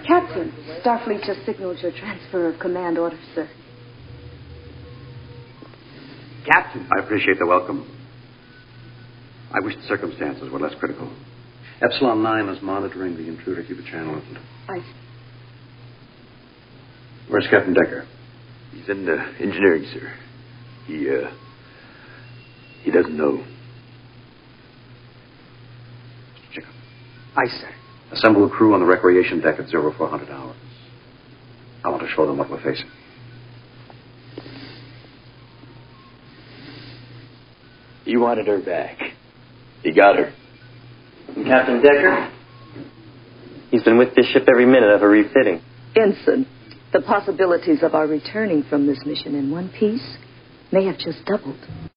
Captain, Starfleet just signaled your transfer of command orders, sir. Captain. I appreciate the welcome. I wish the circumstances were less critical. Epsilon 9 is monitoring the intruder. Keep a channel open. I see. Where's Captain Decker? He's in engineering, sir. He doesn't know. Check up. Aye, sir. Assemble a crew on the recreation deck at 0400 hours. I want to show them what we're facing. He wanted her back. He got her. And Captain Decker? He's been with this ship every minute of a refitting. Ensign, the possibilities of our returning from this mission in one piece may have just doubled.